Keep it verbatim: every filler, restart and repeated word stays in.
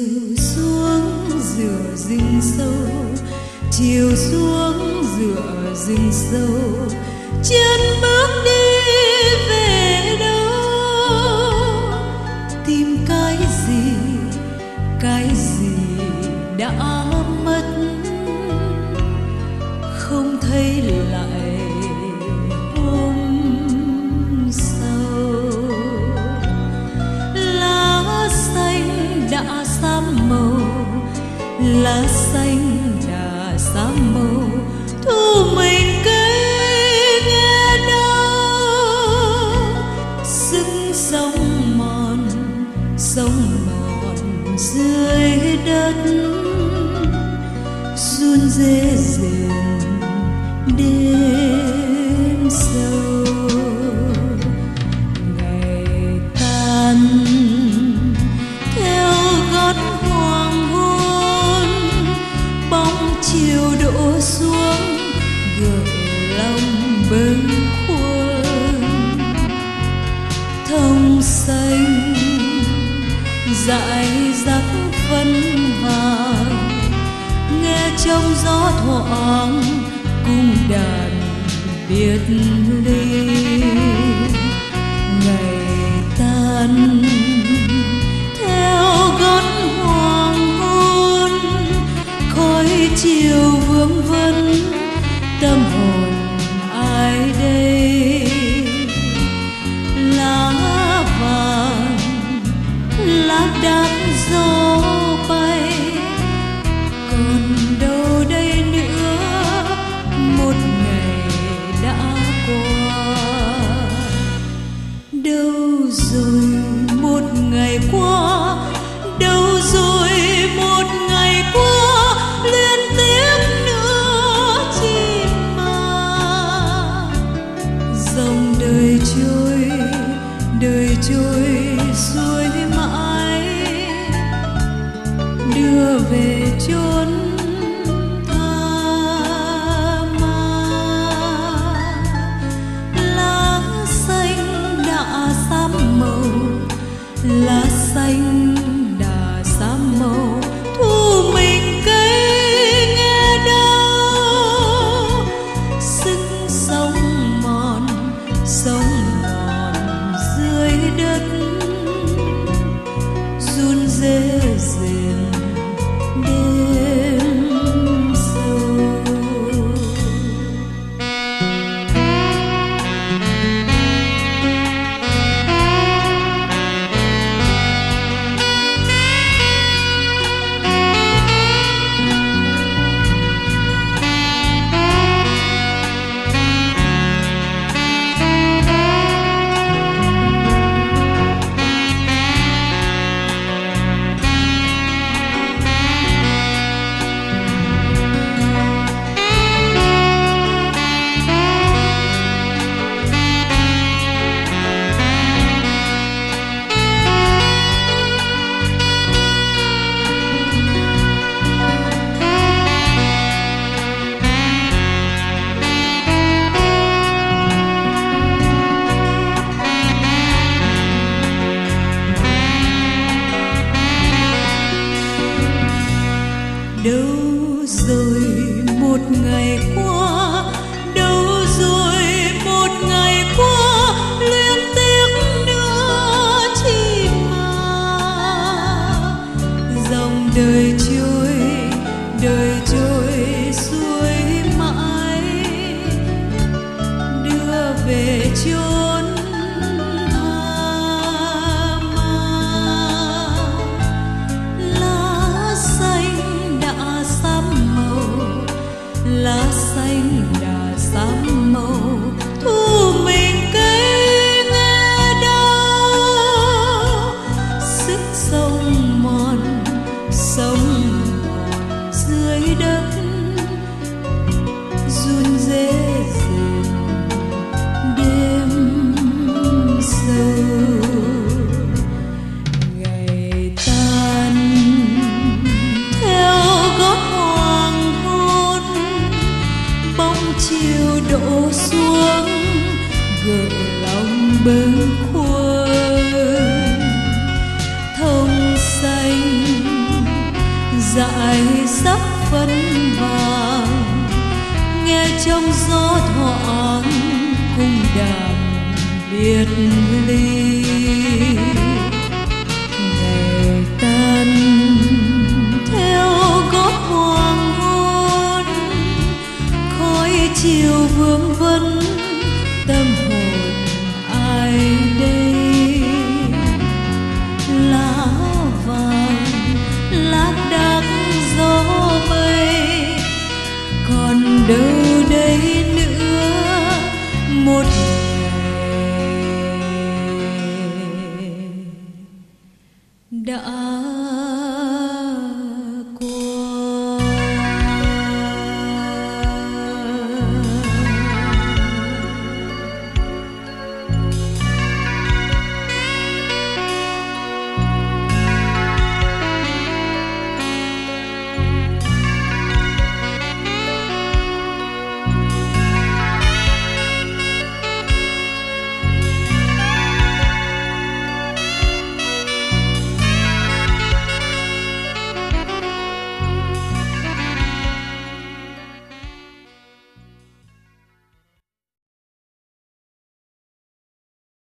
chiều xuống giữa rừng sâu, chiều xuống giữa rừng sâu, chân bước đi về đâu, tìm cái gì, cái gì đã mất, không thấy lại hôm sau. Lá xanh đã xám màu, lá xanh đã xám màu, thu mình cây nghe đâu, sức sống mòn, sống mòn dưới đất, run rê rền đêm sâu. Ngày tan theo gót hoàng hôn, bóng chiều đổ xuống gợi lòng bâng khuâng. Thông xanh dại dắt phấn vàng, nghe trong gió thoảng cung đàn biệt ly. Ngày tan theo gót hoàng hôn, khói chiều vương vấn tâm hồn ai đây. Lá vàng lá đàn gió bay, còn đâu đây nữa, một ngày đã qua. Đâu rồi một ngày qua, đâu rồi một ngày qua, liên tiếp nữa chi mà. Dòng đời trôi, đời trôi xuôi mãi, đưa về chốn tha ma. Lá xanh đã xám màu, lá xanh đã xám màu, thu mình cây nghe đâu, sức sống mòn, sống mòn dưới đất, run rê rền đêm sâu. Đâu rồi một ngày qua, đâu rồi một ngày qua, liên tiếp nữa chi mà. Dòng đời trôi, đời trôi xuôi mãi, đưa về chốn tha ma. Lá xanh đã xám màu, lá xanh đã xám màu, thu mình cây nghe đâu, sức sống mòn, sống dại sắc phấn vàng, nghe trong gió thoảng cung đàn biệt ly. Ngày tan theo gót hoàng hôn, khói chiều vương vấn tâm hồn ai đây. Lá vàng lác đác gió mây, còn đâu đây nữa một ngày đã